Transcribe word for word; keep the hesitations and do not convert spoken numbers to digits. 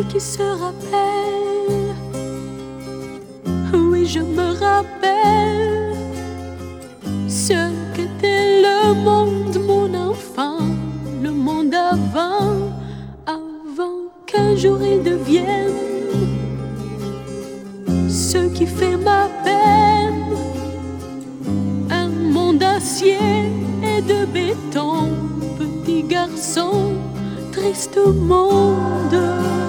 qui se rappelle. Oui, je me rappelle ce qu'était le monde, mon enfant, le monde avant, avant qu'un jour il devienne ce qui fait ma peine. Un monde d'acier et de béton, petit garçon, triste monde.